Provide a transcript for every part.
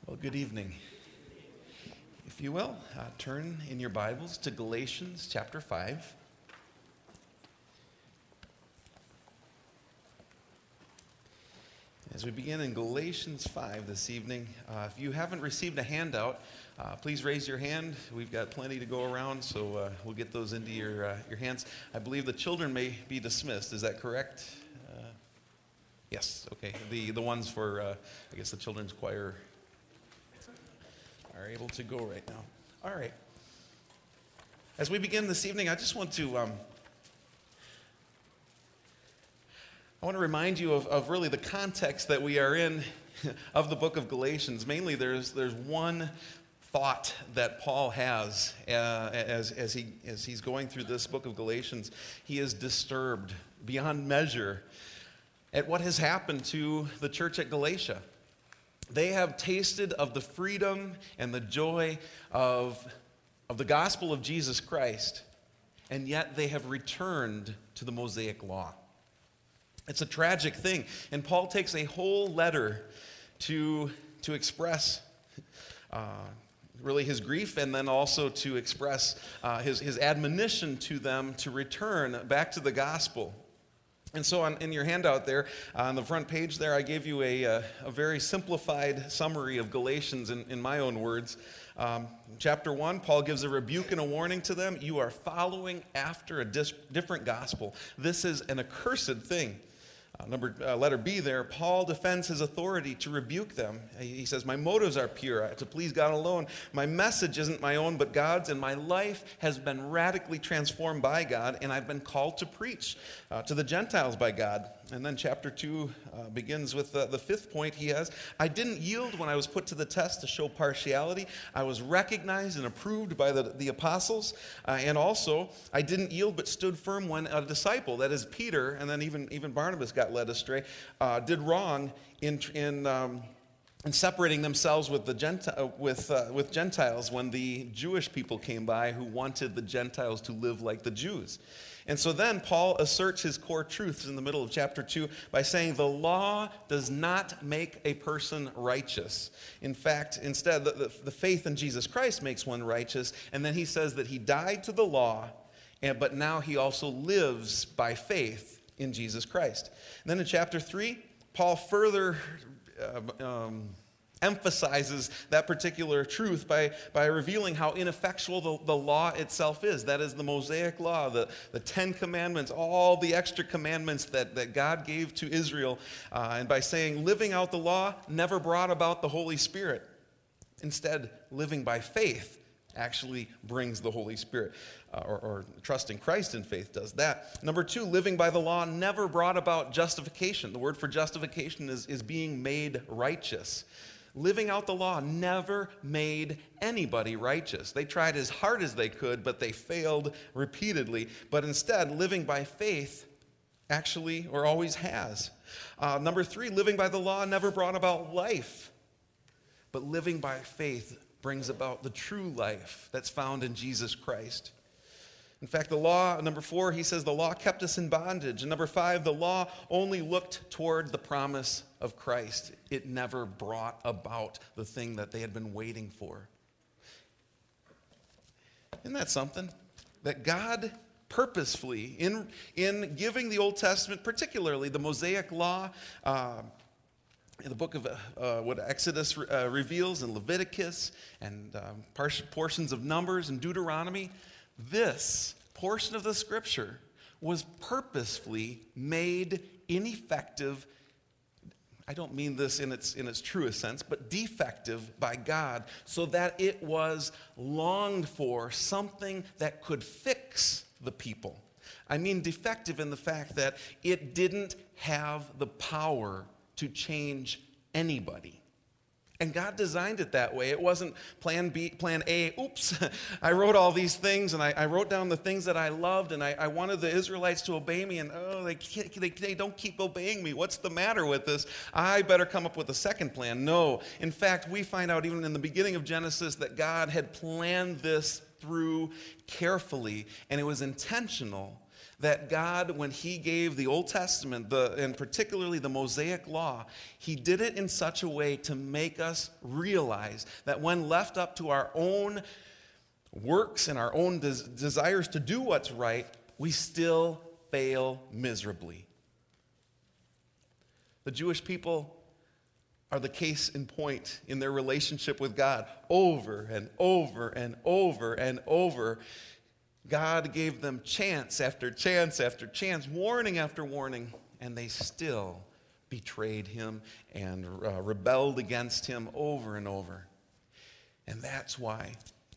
Well, good evening. If you will, turn in your Bibles to Galatians chapter 5. As we begin in Galatians 5 this evening, if you haven't received a handout, please raise your hand. We've got plenty to go around, so we'll get those into your hands. I believe the children may be dismissed. Is that correct? Yes, okay. The ones for, I guess, the children's choir are able to go right now. All right. As we begin this evening, I just want to remind you of really the context that we are in of the book of Galatians. Mainly, there's one thought that Paul has as he's going through this book of Galatians. He is disturbed beyond measure at what has happened to the church at Galatia. They have tasted of the freedom and the joy of the gospel of Jesus Christ, and yet they have returned to the Mosaic law. It's a tragic thing, and Paul takes a whole letter to express really his grief, and then also to express his admonition to them to return back to the gospel. And so in your handout there, on the front page there, I gave you a very simplified summary of Galatians in my own words. Chapter 1, Paul gives a rebuke and a warning to them. You are following after a different gospel. This is an accursed thing. Letter B there, Paul defends his authority to rebuke them. He says, my motives are pure, to please God alone. My message isn't my own, but God's, and my life has been radically transformed by God, and I've been called to preach to the Gentiles by God. And then chapter 2 begins with the fifth point he has. I didn't yield when I was put to the test to show partiality. I was recognized and approved by the apostles. And also, I didn't yield but stood firm when a disciple, that is Peter, and then even Barnabas got led astray, did wrong in separating themselves with with Gentiles when the Jewish people came by who wanted the Gentiles to live like the Jews. And so then Paul asserts his core truths in the middle of chapter 2 by saying the law does not make a person righteous. In fact, instead, the faith in Jesus Christ makes one righteous. And then he says that he died to the law, but now he also lives by faith in Jesus Christ. And then in chapter 3, Paul further emphasizes that particular truth by revealing how ineffectual the law itself is. That is the Mosaic law, the 10 commandments, all the extra commandments that God gave to Israel. And by saying living out the law never brought about the Holy Spirit. Instead, living by faith actually brings the Holy Spirit, or trusting Christ in faith does that. Number 2, living by the law never brought about justification. The word for justification is being made righteous. Living out the law never made anybody righteous. They tried as hard as they could, but they failed repeatedly. But instead, living by faith actually, or always has. Number 3, living by the law never brought about life. But living by faith brings about the true life that's found in Jesus Christ. In fact, the law, number 4, he says the law kept us in bondage. And number 5, the law only looked toward the promise of Christ. It never brought about the thing that they had been waiting for. Isn't that something? That God purposefully, in giving the Old Testament, particularly the Mosaic law, in the book of what Exodus reveals, and Leviticus, and portions of Numbers and Deuteronomy, this portion of the scripture was purposefully made ineffective. I don't mean this in its truest sense, but defective by God, so that it was longed for, something that could fix the people. I mean defective in the fact that it didn't have the power to change anybody. And God designed it that way. It wasn't plan B, plan A. Oops, I wrote all these things, and I wrote down the things that I loved, and I wanted the Israelites to obey me, and they don't keep obeying me. What's the matter with this? I better come up with a second plan. No. In fact, we find out even in the beginning of Genesis that God had planned this through carefully, and it was intentional, that God, when he gave the Old Testament, and particularly the Mosaic Law, he did it in such a way to make us realize that when left up to our own works and our own desires to do what's right, we still fail miserably. The Jewish people are the case in point in their relationship with God. Over and over and over and over, God gave them chance after chance after chance, warning after warning, and they still betrayed him and rebelled against him over and over. And that's why,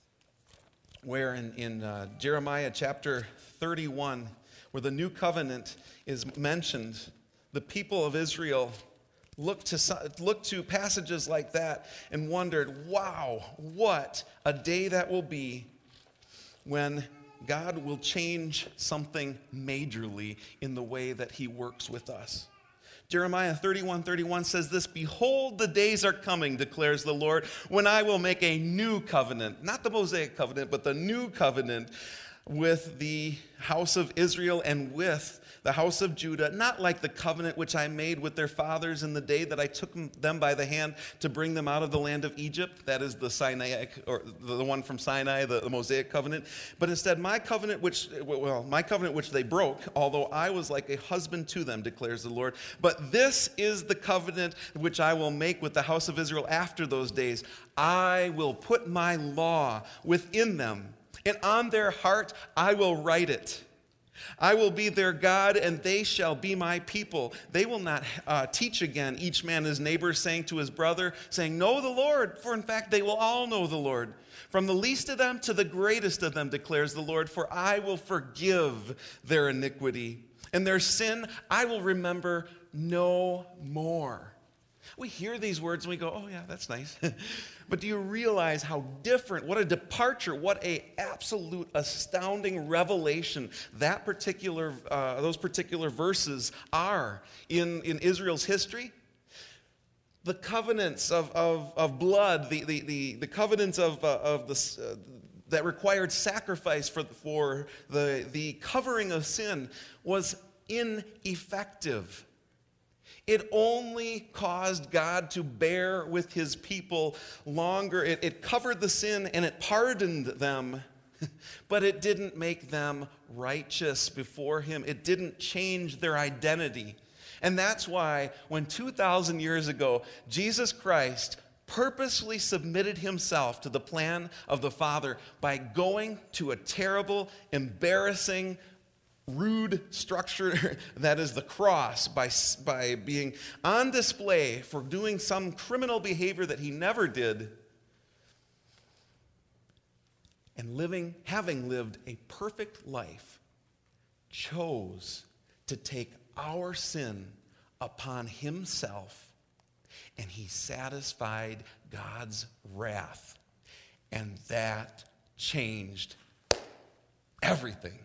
where in Jeremiah chapter 31, where the new covenant is mentioned, the people of Israel looked to passages like that and wondered, wow, what a day that will be when God will change something majorly in the way that he works with us. Jeremiah 31:31 says this, "Behold, the days are coming, declares the Lord, when I will make a new covenant," not the Mosaic covenant, but the new covenant with the house of Israel and with the house of Judah, not like the covenant which I made with their fathers in the day that I took them by the hand to bring them out of the land of Egypt. That is the Sinaitic, or the one from Sinai, the Mosaic covenant. But instead, my covenant which they broke, although I was like a husband to them, declares the Lord. But this is the covenant which I will make with the house of Israel after those days. I will put my law within them, and on their heart I will write it. I will be their God, and they shall be my people. They will not teach again, each man his neighbor, saying to his brother, saying, know the Lord. For in fact, they will all know the Lord. From the least of them to the greatest of them, declares the Lord. For I will forgive their iniquity, and their sin I will remember no more. We hear these words and we go, oh yeah, that's nice. But do you realize how different, what a departure, what a absolute astounding revelation that those particular verses are in Israel's history? The covenants of blood, the covenants that required sacrifice for the covering of sin was ineffective. It only caused God to bear with his people longer. It covered the sin and it pardoned them, but it didn't make them righteous before him. It didn't change their identity. And that's why when 2,000 years ago, Jesus Christ purposely submitted himself to the plan of the Father by going to a terrible, embarrassing, rude structure that is the cross, by being on display for doing some criminal behavior that he never did, and having lived a perfect life, chose to take our sin upon himself, and he satisfied God's wrath, and that changed everything.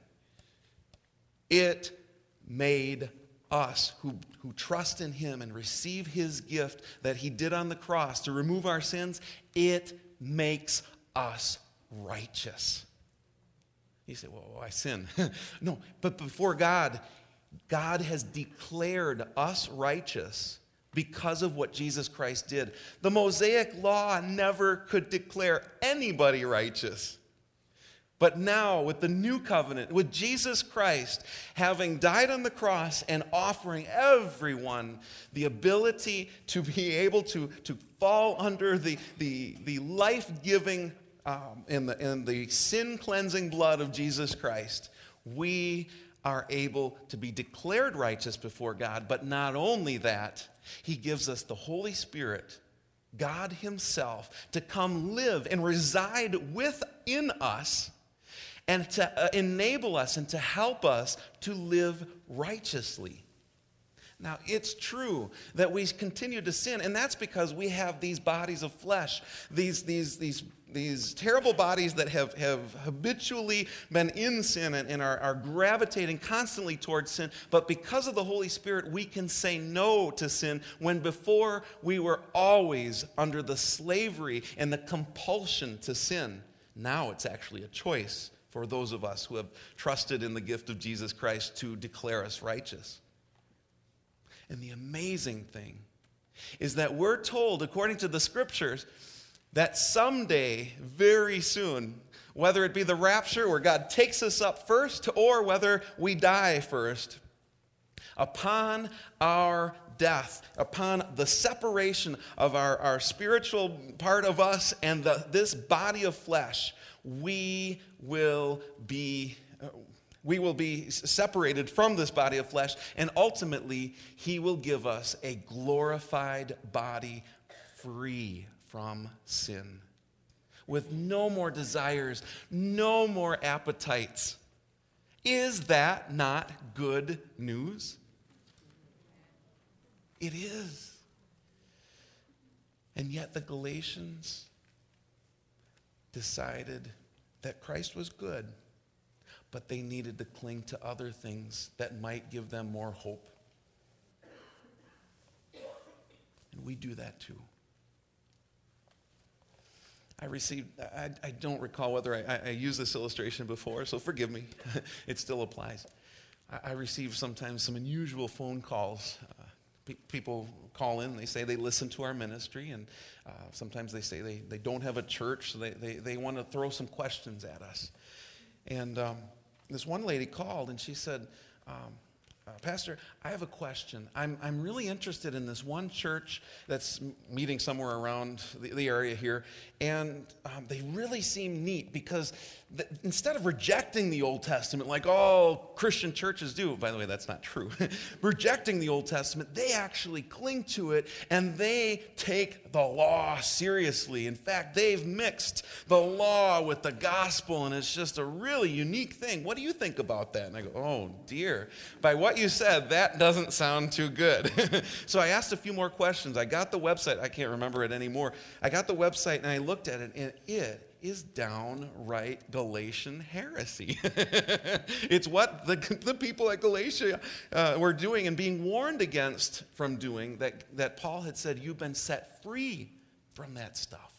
It made us who trust in him and receive his gift that he did on the cross to remove our sins, it makes us righteous. You say, well, I sin. No, but before God has declared us righteous because of what Jesus Christ did. The Mosaic law never could declare anybody righteous. But now, with the new covenant, with Jesus Christ having died on the cross and offering everyone the ability to be able to fall under the life-giving and the sin-cleansing blood of Jesus Christ, we are able to be declared righteous before God. But not only that, he gives us the Holy Spirit, God himself, to come live and reside within us, and to enable us and to help us to live righteously. Now, it's true that we continue to sin, and that's because we have these bodies of flesh, these terrible bodies that have habitually been in sin and are gravitating constantly towards sin. But because of the Holy Spirit, we can say no to sin when before we were always under the slavery and the compulsion to sin. Now it's actually a choice for those of us who have trusted in the gift of Jesus Christ to declare us righteous. And the amazing thing is that we're told, according to the scriptures, that someday, very soon, whether it be the rapture where God takes us up first or whether we die first, upon our death, upon the separation of our spiritual part of us and this body of flesh, we will be separated from this body of flesh, and ultimately he will give us a glorified body free from sin, with no more desires, no more appetites. Is that not good news? It is. And yet the Galatians decided that Christ was good, but they needed to cling to other things that might give them more hope. And we do that too. I don't recall whether I used this illustration before, so forgive me. It still applies. I receive sometimes some unusual phone calls. People call in, they say they listen to our ministry, and sometimes they say they don't have a church, so they want to throw some questions at us. And this one lady called, and she said, Pastor, I have a question. I'm really interested in this one church that's meeting somewhere around the area here, and they really seem neat because instead of rejecting the Old Testament like all Christian churches do, by the way, that's not true, rejecting the Old Testament, they actually cling to it and they take the law seriously. In fact, they've mixed the law with the gospel, and it's just a really unique thing. What do you think about that? And I go, oh dear, by what you said, that doesn't sound too good. So I asked a few more questions. I got the website. I can't remember it anymore. I got the website and I looked at it, and it is downright Galatian heresy. It's what the people at Galatia were doing and being warned against from doing, that Paul had said, you've been set free from that stuff.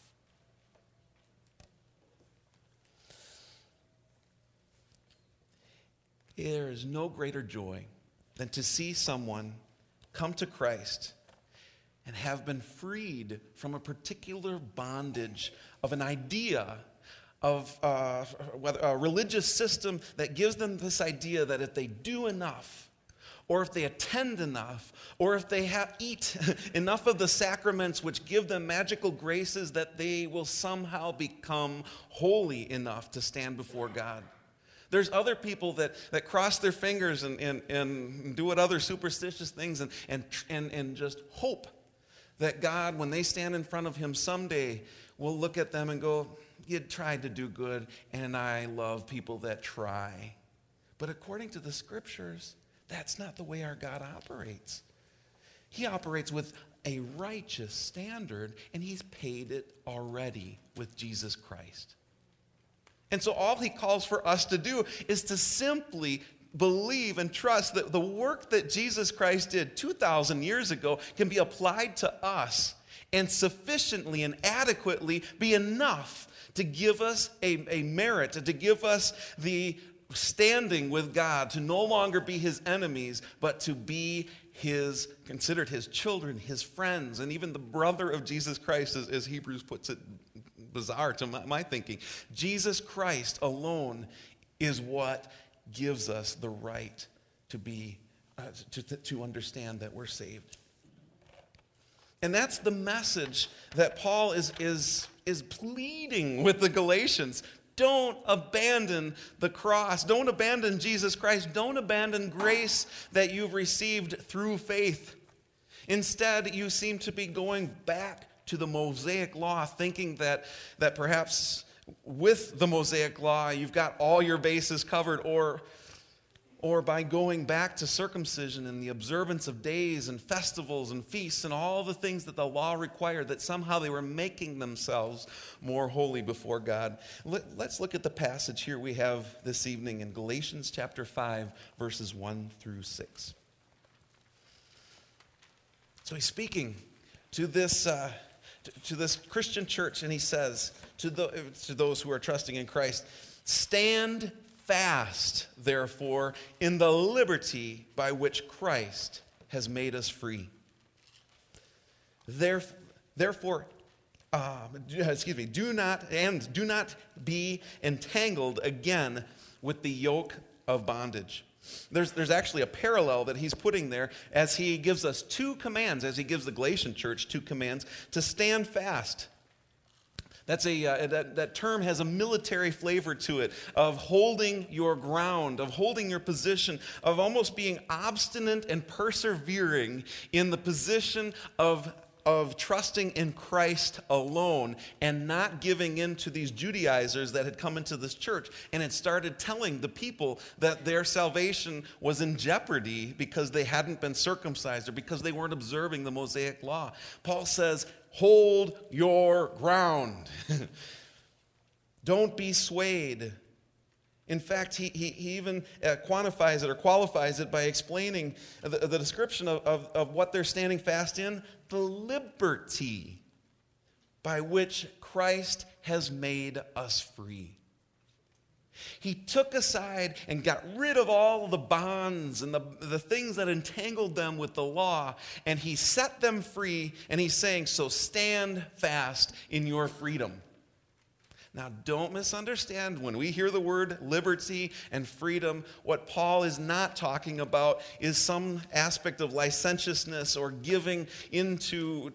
There is no greater joy than to see someone come to Christ and have been freed from a particular bondage of an idea of a religious system that gives them this idea that if they do enough, or if they attend enough, or if they eat enough of the sacraments which give them magical graces, that they will somehow become holy enough to stand before God. There's other people that cross their fingers and do what other superstitious things and just hope that God, when they stand in front of him someday, will look at them and go, you tried to do good, and I love people that try. But according to the scriptures, that's not the way our God operates. He operates with a righteous standard, and he's paid it already with Jesus Christ. And so all he calls for us to do is to simply believe and trust that the work that Jesus Christ did 2,000 years ago can be applied to us and sufficiently and adequately be enough to give us a merit, to give us the standing with God, to no longer be his enemies, but to be considered his children, his friends, and even the brother of Jesus Christ, as Hebrews puts it, bizarre to my thinking. Jesus Christ alone is what gives us the right to be to understand that we're saved. And that's the message that Paul is pleading with the Galatians. Don't abandon the cross. Don't abandon Jesus Christ. Don't abandon grace that you've received through faith. Instead, you seem to be going back to the Mosaic law, thinking that perhaps with the Mosaic law you've got all your bases covered, or by going back to circumcision and the observance of days and festivals and feasts and all the things that the law required, that somehow they were making themselves more holy before God. Let's look at the passage here we have this evening in Galatians chapter 5, verses 1 through 6. So he's speaking to this Christian church, and he says to those who are trusting in Christ, Stand fast, therefore, in the liberty by which Christ has made us free. Therefore, do not be entangled again with the yoke of bondage. There's actually a parallel that he's putting there as he gives us two commands, as he gives the Galatian church two commands to stand fast. That term has a military flavor to it, of holding your ground, of holding your position, of almost being obstinate and persevering in the position of trusting in Christ alone and not giving in to these Judaizers that had come into this church and had started telling the people that their salvation was in jeopardy because they hadn't been circumcised or because they weren't observing the Mosaic law. Paul says, hold your ground. Don't be swayed. In fact, he even quantifies it or qualifies it by explaining the description of what they're standing fast in, the liberty by which Christ has made us free. He took aside and got rid of all the bonds and the things that entangled them with the law, and he set them free, and he's saying, so stand fast in your freedom. Now, don't misunderstand when we hear the word liberty and freedom, what Paul is not talking about is some aspect of licentiousness or giving into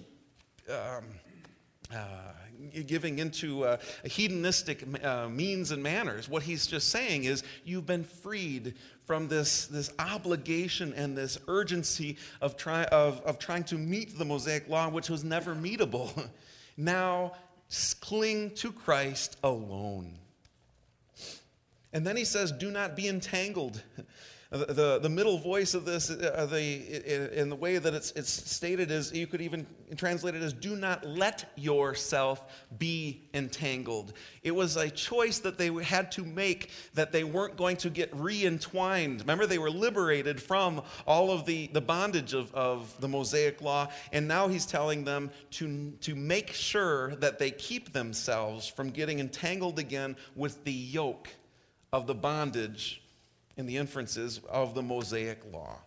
hedonistic means and manners. What he's just saying is you've been freed from this obligation and this urgency of trying to meet the Mosaic law, which was never meetable. Now, cling to Christ alone. And then he says, do not be entangled. The middle voice of this, in the way that it's stated, is you could even translate it as, do not let yourself be entangled. It was a choice that they had to make, that they weren't going to get re-entwined. Remember, they were liberated from all of the bondage of the Mosaic law, and now he's telling them to make sure that they keep themselves from getting entangled again with the yoke of the bondage in the inferences of the Mosaic law.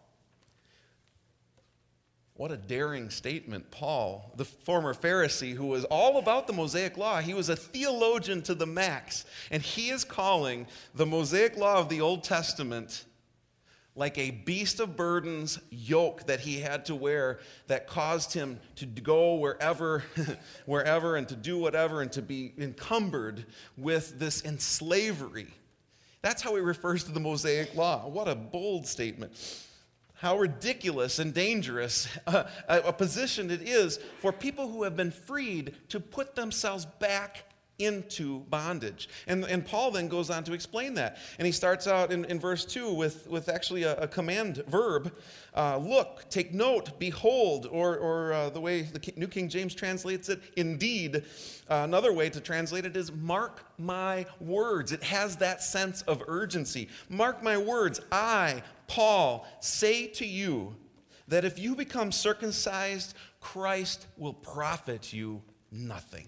What a daring statement. Paul, the former Pharisee who was all about the Mosaic law, he was a theologian to the max, and he is calling the Mosaic law of the Old Testament like a beast of burdens yoke that he had to wear that caused him to go wherever and to do whatever and to be encumbered with this in slavery. That's how he refers to the Mosaic law. What a bold statement. How ridiculous and dangerous a position it is for people who have been freed to put themselves back into bondage. And Paul then goes on to explain that. And he starts out in verse 2 with actually a command verb. Look, take note, behold, or the way the New King James translates it, indeed. Another way to translate it is mark my words. It has that sense of urgency. Mark my words. I, Paul, say to you that if you become circumcised, Christ will profit you nothing.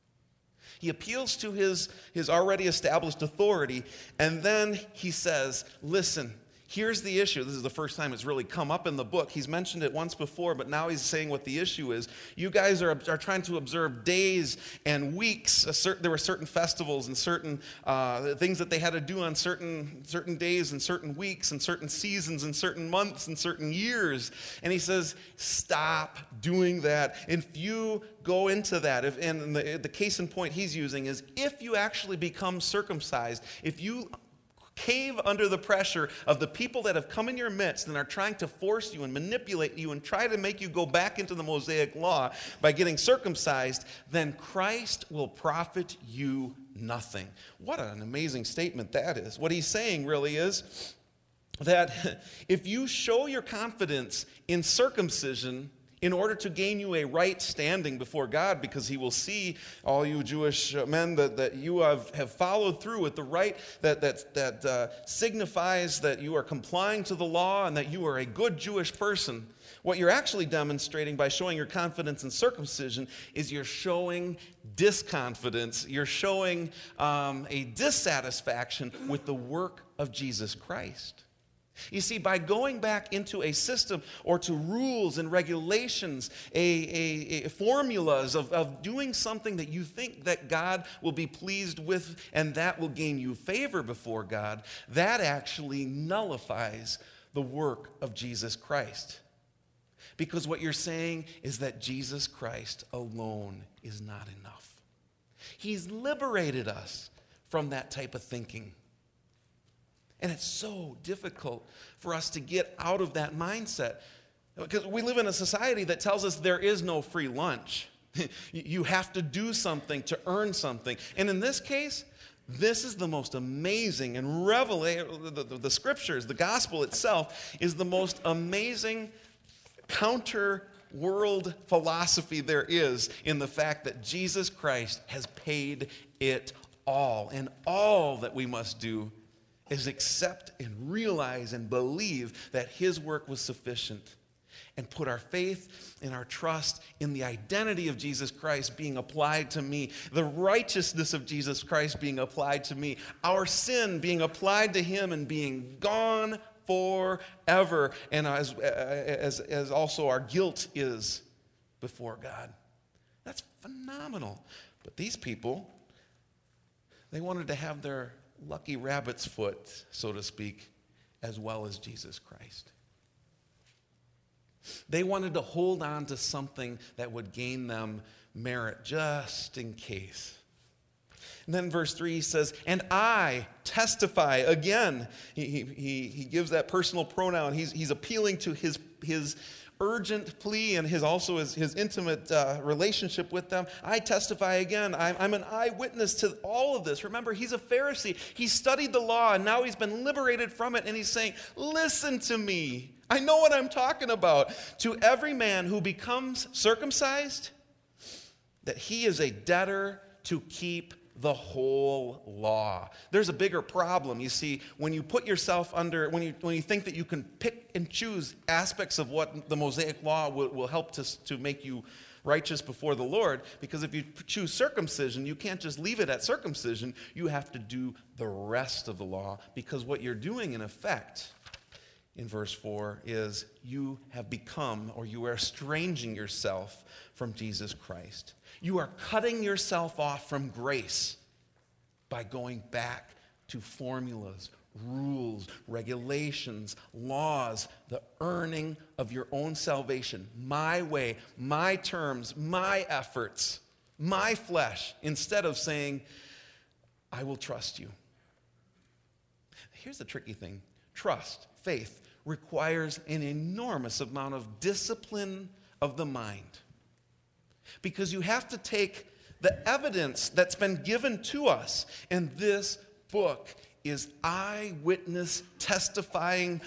He appeals to his already established authority, and then he says, listen, here's the issue. This is the first time it's really come up in the book. He's mentioned it once before, but now he's saying what the issue is. You guys are trying to observe days and weeks. There were certain festivals and certain things that they had to do on certain days and certain weeks and certain seasons and certain months and certain years. And he says, stop doing that. If you go into that, and the case in point he's using is, if you actually become circumcised, if you cave under the pressure of the people that have come in your midst and are trying to force you and manipulate you and try to make you go back into the Mosaic law by getting circumcised, then Christ will profit you nothing. What an amazing statement that is. What he's saying really is that if you show your confidence in circumcision in order to gain you a right standing before God, because he will see all you Jewish men that you have followed through with the rite that signifies that you are complying to the law and that you are a good Jewish person. What you're actually demonstrating by showing your confidence in circumcision is you're showing disconfidence. You're showing a dissatisfaction with the work of Jesus Christ. You see, by going back into a system or to rules and regulations, formulas of doing something that you think that God will be pleased with and that will gain you favor before God, that actually nullifies the work of Jesus Christ. Because what you're saying is that Jesus Christ alone is not enough. He's liberated us from that type of thinking. And it's so difficult for us to get out of that mindset. Because we live in a society that tells us there is no free lunch. You have to do something to earn something. And in this case, this is the most amazing and the scriptures, the gospel itself is the most amazing counter-world philosophy there is in the fact that Jesus Christ has paid it all. And all that we must do is accept and realize and believe that his work was sufficient and put our faith and our trust in the identity of Jesus Christ being applied to me, the righteousness of Jesus Christ being applied to me, our sin being applied to him and being gone forever, and as also our guilt is before God. That's phenomenal. But these people, they wanted to have their lucky rabbit's foot, so to speak, as well as Jesus Christ. They wanted to hold on to something that would gain them merit just in case. And then verse 3 says, and I testify. Again, he gives that personal pronoun. He's appealing to his urgent plea and his intimate relationship with them. I testify again. I'm an eyewitness to all of this. Remember, he's a Pharisee. He studied the law, and now he's been liberated from it, and he's saying, listen to me. I know what I'm talking about. To every man who becomes circumcised, that he is a debtor to keep the whole law. There's a bigger problem. You see, when you put yourself under, when you think that you can pick and choose aspects of what the Mosaic law will help to make you righteous before the Lord, because if you choose circumcision, you can't just leave it at circumcision. You have to do the rest of the law, because what you're doing in effect in verse 4 is you have become, or you are estranging yourself from Jesus Christ. You are cutting yourself off from grace by going back to formulas, rules, regulations, laws, the earning of your own salvation, my way, my terms, my efforts, my flesh, instead of saying, I will trust you. Here's the tricky thing. Trust, faith, requires an enormous amount of discipline of the mind. Because you have to take the evidence that's been given to us, and this book is eyewitness testifying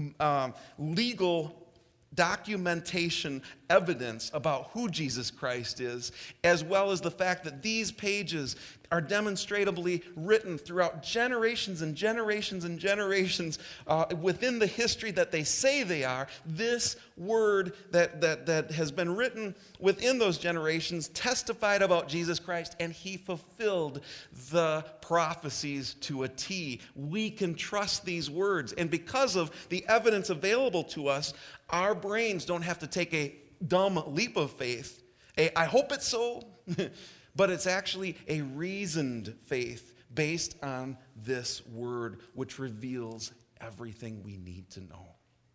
legal documentation evidence about who Jesus Christ is, as well as the fact that these pages are demonstrably written throughout generations and generations and generations within the history that they say they are. This word that has been written within those generations testified about Jesus Christ, and he fulfilled the prophecies to a T. We can trust these words, and because of the evidence available to us, our brains don't have to take a dumb leap of faith. I hope it's so, but it's actually a reasoned faith based on this word, which reveals everything we need to know.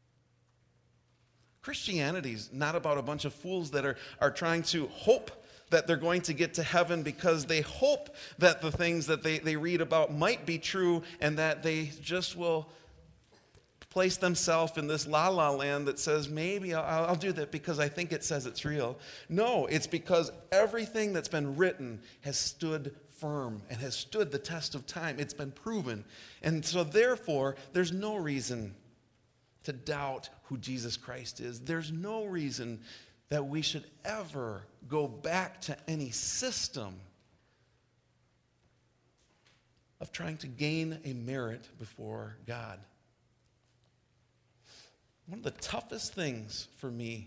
Christianity is not about a bunch of fools that are trying to hope that they're going to get to heaven because they hope that the things that they read about might be true, and that they just will place themselves in this la-la land that says, maybe I'll do that because I think it says it's real. No, it's because everything that's been written has stood firm and has stood the test of time. It's been proven. And so therefore, there's no reason to doubt who Jesus Christ is. There's no reason that we should ever go back to any system of trying to gain a merit before God. one of the toughest things for me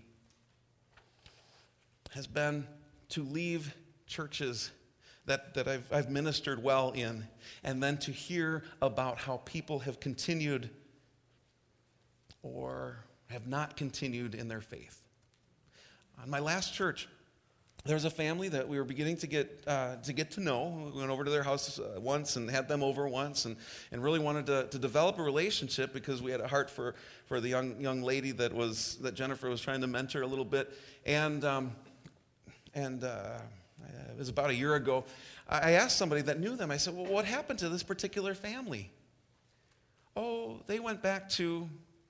has been to leave churches that I've ministered well in, and then to hear about how people have continued or have not continued in their faith. On my last church, there was a family that we were beginning to get to know. We went over to their house once and had them over once, and really wanted to develop a relationship because we had a heart for the young lady that Jennifer was trying to mentor a little bit. And it was about a year ago. I asked somebody that knew them. I said, "Well, what happened to this particular family?" "Oh, they went back to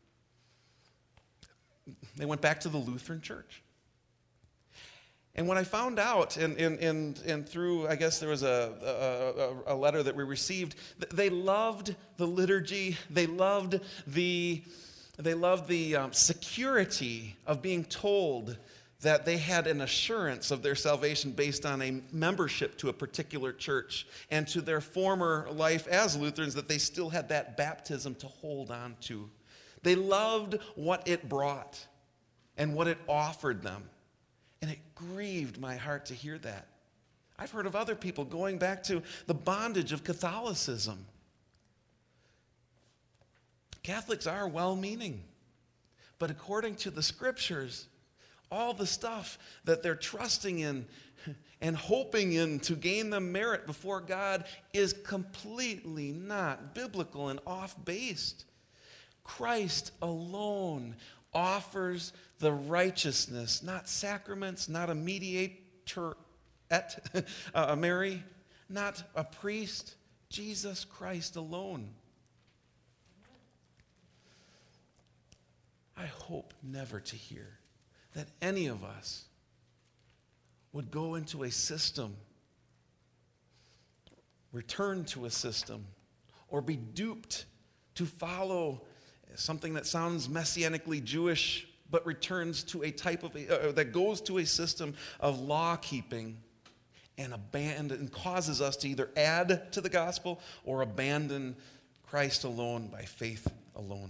the Lutheran church." And when I found out, and through, I guess there was a letter that we received, they loved the liturgy. They loved the security of being told that they had an assurance of their salvation based on a membership to a particular church, and to their former life as Lutherans, that they still had that baptism to hold on to. They loved what it brought and what it offered them. And it grieved my heart to hear that. I've heard of other people going back to the bondage of Catholicism. Catholics are well-meaning, but according to the Scriptures, all the stuff that they're trusting in and hoping in to gain them merit before God is completely not biblical and off-based. Christ alone offers the righteousness, not sacraments, not a mediator, Mary, not a priest, Jesus Christ alone. I hope never to hear that any of us would go into a system, return to a system, or be duped to follow something that sounds messianically Jewish, but returns to a type of, that goes to a system of law keeping and causes us to either add to the gospel or abandon Christ alone by faith alone.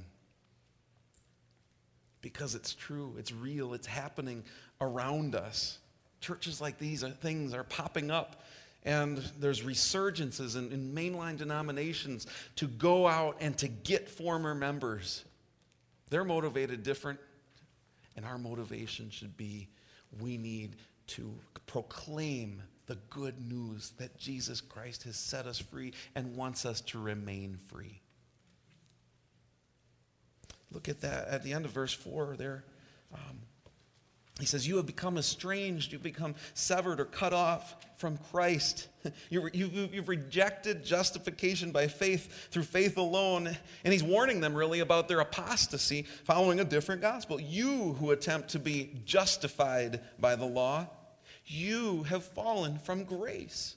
Because it's true, it's real, it's happening around us. Churches like these things are popping up, and there's resurgences in mainline denominations to go out and to get former members. They're motivated different, and our motivation should be we need to proclaim the good news that Jesus Christ has set us free and wants us to remain free. Look at that at the end of verse 4 there. He says, "You have become estranged, you've become severed or cut off from Christ. You've rejected justification by faith through faith alone." And he's warning them really about their apostasy, following a different gospel. "You who attempt to be justified by the law, you have fallen from grace."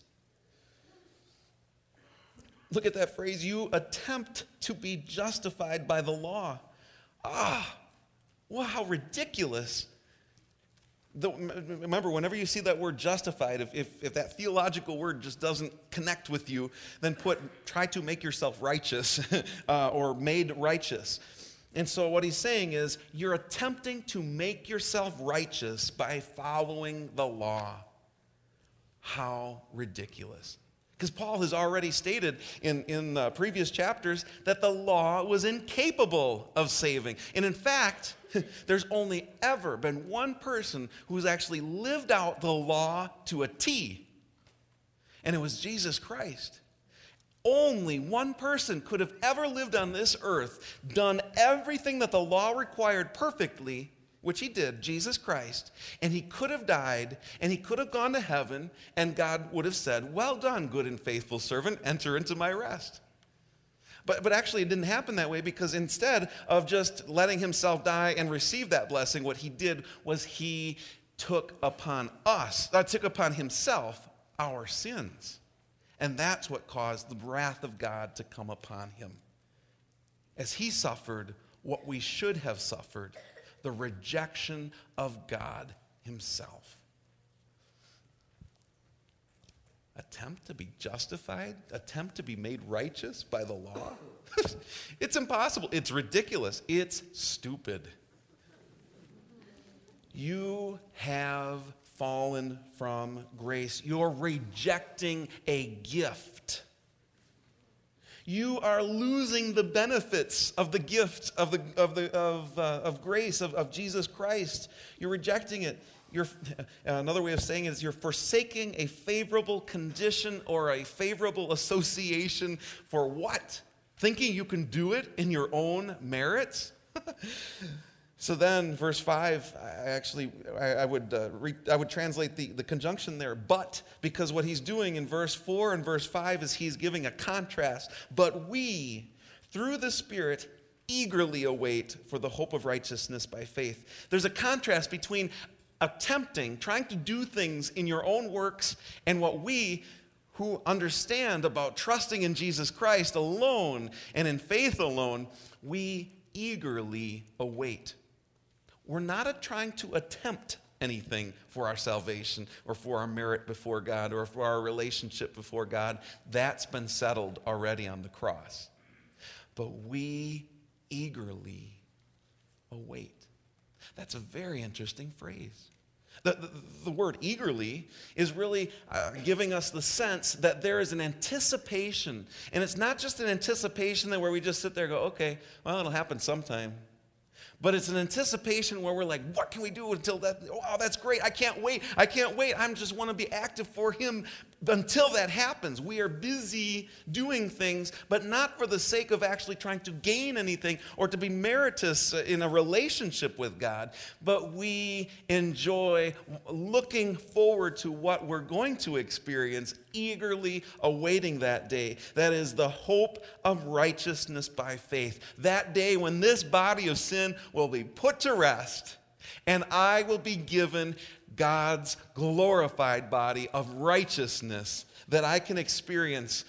Look at that phrase, "you attempt to be justified by the law." Well, how ridiculous. Remember, whenever you see that word justified, if that theological word just doesn't connect with you, then try to make yourself righteous or made righteous. And so what he's saying is, you're attempting to make yourself righteous by following the law. How ridiculous. Because Paul has already stated in previous chapters that the law was incapable of saving. And in fact, there's only ever been one person who's actually lived out the law to a T, and it was Jesus Christ. Only one person could have ever lived on this earth, done everything that the law required perfectly, which he did, Jesus Christ, and he could have died, and he could have gone to heaven, and God would have said, "Well done, good and faithful servant, enter into my rest." But actually it didn't happen that way, because instead of just letting himself die and receive that blessing, what he did was he took upon himself our sins. And that's what caused the wrath of God to come upon him. As he suffered what we should have suffered, the rejection of God himself. Attempt to be justified? Attempt to be made righteous by the law? It's impossible. It's ridiculous. It's stupid. You have fallen from grace. You're rejecting a gift. You are losing the benefits of the gift of grace of Jesus Christ. You're rejecting it. Another way of saying it is you're forsaking a favorable condition or a favorable association for what? Thinking you can do it in your own merits? So then, verse 5, I would translate the conjunction there, but, because what he's doing in verse 4 and verse 5 is he's giving a contrast. But we, through the Spirit, eagerly await for the hope of righteousness by faith. There's a contrast between trying to do things in your own works, and what we, who understand about trusting in Jesus Christ alone and in faith alone, we eagerly await. We're not trying to attempt anything for our salvation or for our merit before God or for our relationship before God. That's been settled already on the cross. But we eagerly await. That's a very interesting phrase. The word eagerly is really giving us the sense that there is an anticipation. And it's not just an anticipation that where we just sit there and go, okay, well, it'll happen sometime. But it's an anticipation where we're like, what can we do until that? Wow, that's great. I can't wait. I just want to be active for him until that happens. We are busy doing things, but not for the sake of actually trying to gain anything or to be meritorious in a relationship with God. But we enjoy looking forward to what we're going to experience, eagerly awaiting that day. That is the hope of righteousness by faith. That day when this body of sin will be put to rest, and I will be given God's glorified body of righteousness, that I can experience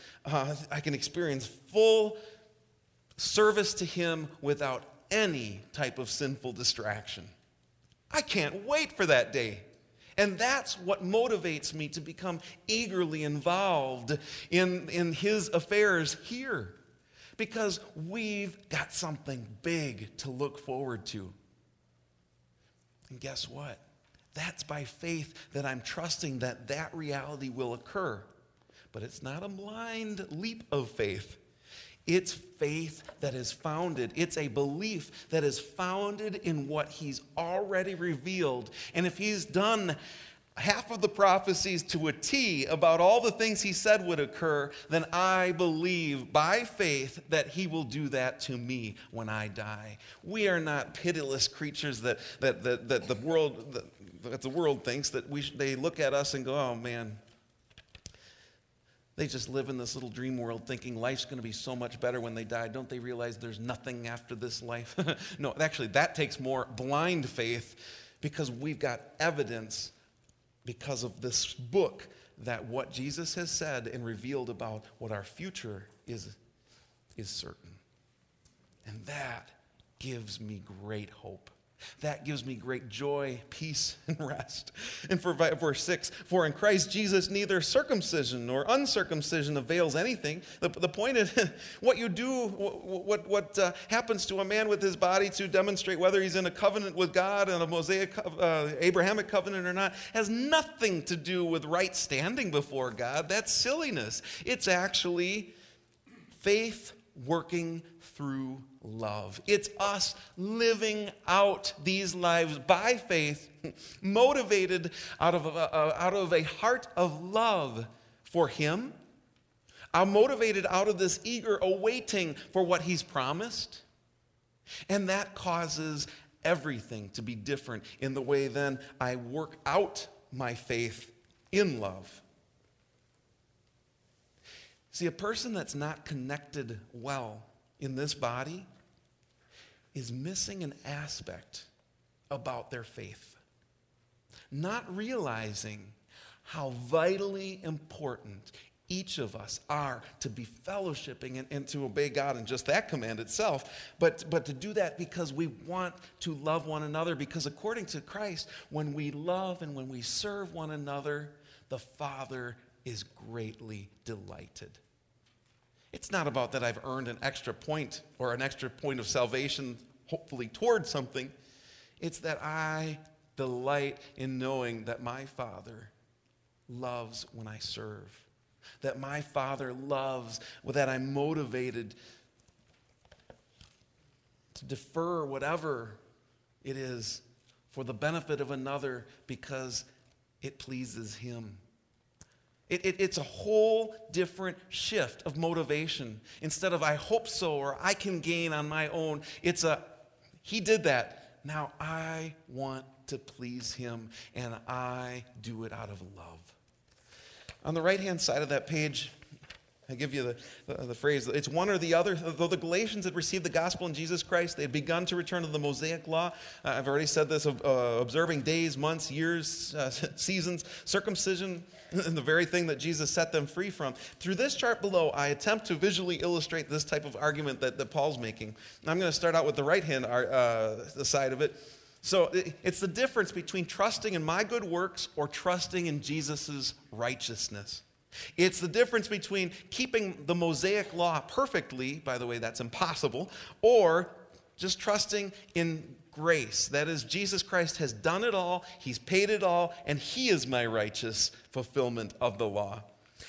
full service to him without any type of sinful distraction. I can't wait for that day. And that's what motivates me to become eagerly involved in his affairs here. Because we've got something big to look forward to. And guess what? That's by faith that I'm trusting that reality will occur. But it's not a blind leap of faith. It's faith that is founded. It's a belief that is founded in what he's already revealed. And if he's done half of the prophecies to a T about all the things he said would occur, then I believe by faith that he will do that to me when I die. We are not pitiless creatures that the world thinks that they look at us and go, oh man, they just live in this little dream world thinking life's going to be so much better when they die. Don't they realize there's nothing after this life? No, actually that takes more blind faith, because we've got evidence because of this book that what Jesus has said and revealed about what our future is certain. And that gives me great hope. That gives me great joy, peace, and rest. And for verse 6, for in Christ Jesus neither circumcision nor uncircumcision avails anything. The point is, what you do, what happens to a man with his body to demonstrate whether he's in a covenant with God and a Mosaic, Abrahamic covenant or not, has nothing to do with right standing before God. That's silliness. It's actually faith working through love. It's us living out these lives by faith, motivated out of a heart of love for him. I'm motivated out of this eager awaiting for what he's promised. And that causes everything to be different in the way then I work out my faith in love. See, a person that's not connected well in this body is missing an aspect about their faith. Not realizing how vitally important each of us are to be fellowshipping and to obey God in just that command itself, but to do that because we want to love one another, because according to Christ, when we love and when we serve one another, the Father is greatly delighted. It's not about that I've earned an extra point or an extra point of salvation, hopefully towards something. It's that I delight in knowing that my Father loves when I serve. That my Father loves, that I'm motivated to defer whatever it is for the benefit of another because it pleases Him. It's a whole different shift of motivation. Instead of I hope so or I can gain on my own, it's a He did that. Now I want to please Him and I do it out of love. On the right-hand side of that page, I give you the phrase, it's one or the other. Though the Galatians had received the gospel in Jesus Christ, they had begun to return to the Mosaic law. I've already said this, observing days, months, years, seasons, circumcision, and the very thing that Jesus set them free from. Through this chart below, I attempt to visually illustrate this type of argument that Paul's making. I'm going to start out with the right-hand the side of it. So it's the difference between trusting in my good works or trusting in Jesus' righteousness. It's the difference between keeping the Mosaic law perfectly, by the way, that's impossible, or just trusting in grace. That is, Jesus Christ has done it all, He's paid it all, and He is my righteous fulfillment of the law.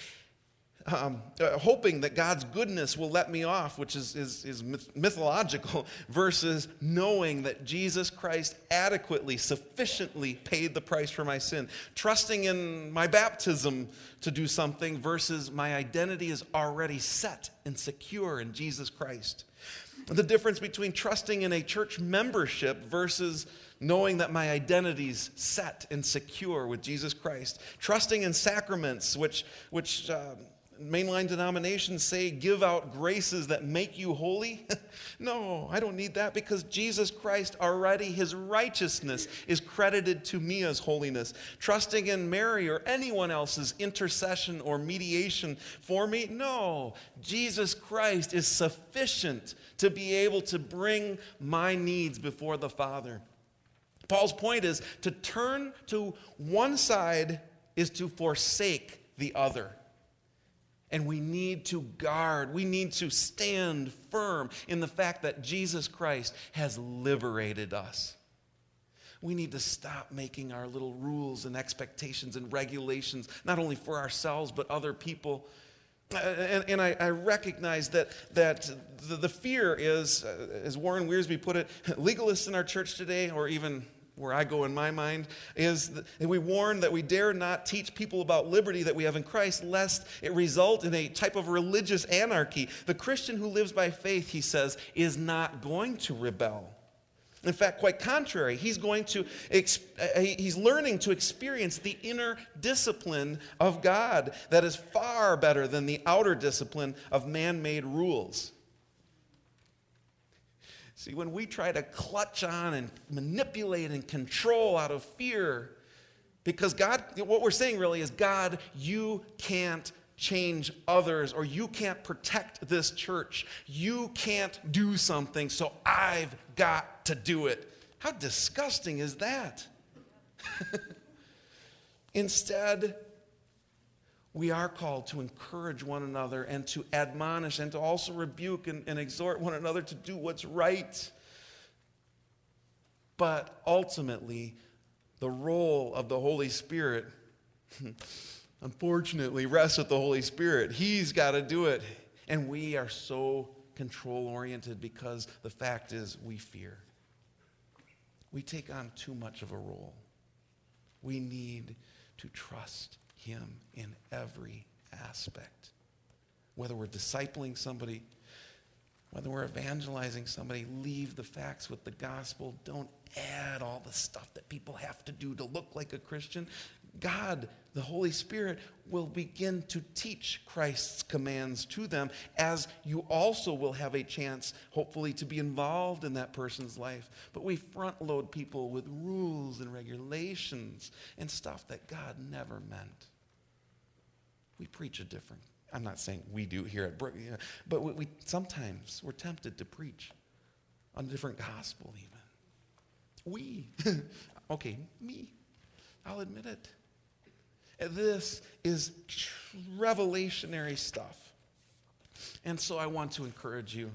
Hoping that God's goodness will let me off, which is mythological, versus knowing that Jesus Christ adequately, sufficiently paid the price for my sin. Trusting in my baptism to do something versus my identity is already set and secure in Jesus Christ. The difference between trusting in a church membership versus knowing that my identity's set and secure with Jesus Christ. Trusting in sacraments, which mainline denominations say give out graces that make you holy. No, I don't need that because Jesus Christ already, His righteousness is credited to me as holiness. Trusting in Mary or anyone else's intercession or mediation for me. No, Jesus Christ is sufficient to be able to bring my needs before the Father. Paul's point is to turn to one side is to forsake the other. And we need to guard, we need to stand firm in the fact that Jesus Christ has liberated us. We need to stop making our little rules and expectations and regulations, not only for ourselves, but other people. And I recognize that the fear is, as Warren Wiersbe put it, legalists in our church today, or even where I go in my mind, is that we warn that we dare not teach people about liberty that we have in Christ, lest it result in a type of religious anarchy. The Christian who lives by faith, he says, is not going to rebel. In fact, quite contrary, he's learning to experience the inner discipline of God that is far better than the outer discipline of man-made rules. See, when we try to clutch on and manipulate and control out of fear, because God, what we're saying really is, God, you can't change others, or you can't protect this church. You can't do something, so I've got to do it. How disgusting is that? Instead, we are called to encourage one another and to admonish and to also rebuke and exhort one another to do what's right. But ultimately, the role of the Holy Spirit, unfortunately, rests with the Holy Spirit. He's got to do it. And we are so control-oriented because the fact is we fear. We take on too much of a role. We need to trust Him in every aspect. Whether we're discipling somebody, whether we're evangelizing somebody, leave the facts with the gospel. Don't add all the stuff that people have to do to look like a Christian. God, the Holy Spirit, will begin to teach Christ's commands to them, as you also will have a chance, hopefully, to be involved in that person's life. But we front load people with rules and regulations and stuff that God never meant. We preach a different, I'm not saying we do here at Brook, but we sometimes we're tempted to preach on a different gospel even. Me, I'll admit it. This is revelationary stuff. And so I want to encourage you.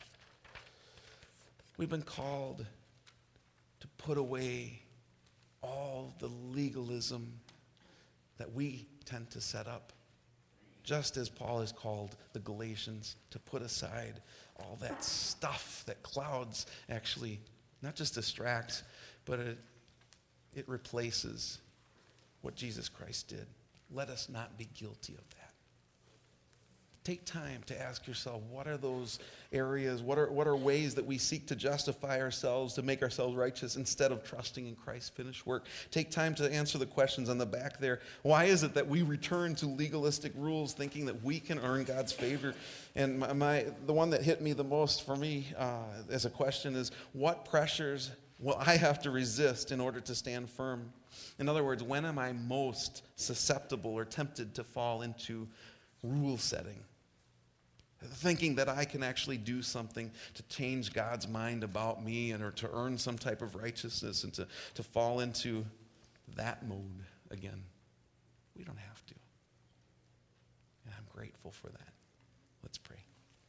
We've been called to put away all the legalism that we tend to set up. Just as Paul has called the Galatians to put aside all that stuff that clouds, actually not just distracts, but it replaces what Jesus Christ did. Let us not be guilty of that. Take time to ask yourself, what are those areas, what are ways that we seek to justify ourselves, to make ourselves righteous instead of trusting in Christ's finished work? Take time to answer the questions on the back there. Why is it that we return to legalistic rules thinking that we can earn God's favor? And the one that hit me the most for me as a question is, what pressures will I have to resist in order to stand firm? In other words, when am I most susceptible or tempted to fall into rule setting? Thinking that I can actually do something to change God's mind about me or to earn some type of righteousness and to fall into that mode again. We don't have to. And I'm grateful for that. Let's pray.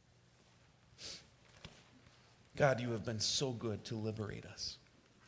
God, you have been so good to liberate us.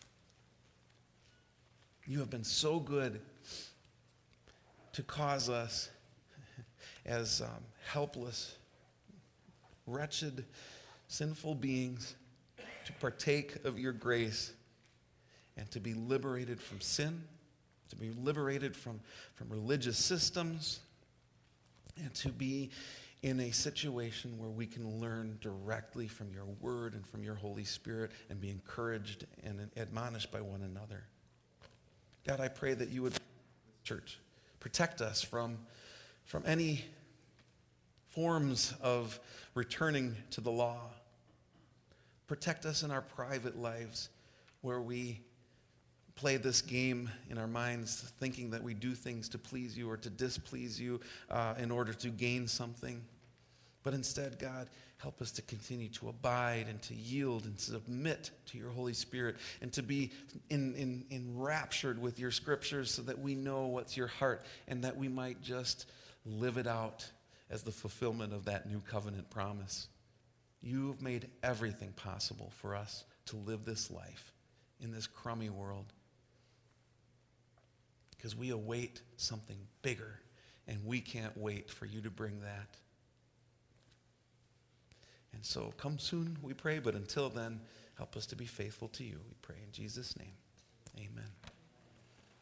You have been so good to cause us as helpless, wretched, sinful beings to partake of your grace and to be liberated from sin, to be liberated from religious systems, and to be in a situation where we can learn directly from your word and from your Holy Spirit and be encouraged and admonished by one another. God, I pray that you would, church, protect us from any forms of returning to the law. Protect us in our private lives where we play this game in our minds thinking that we do things to please you or to displease you in order to gain something. But instead, God, help us to continue to abide and to yield and submit to your Holy Spirit and to be enraptured with your scriptures so that we know what's your heart and that we might just live it out as the fulfillment of that new covenant promise. You've made everything possible for us to live this life in this crummy world because we await something bigger, and we can't wait for you to bring that. And so come soon, we pray, but until then, help us to be faithful to you. We pray in Jesus' name. Amen.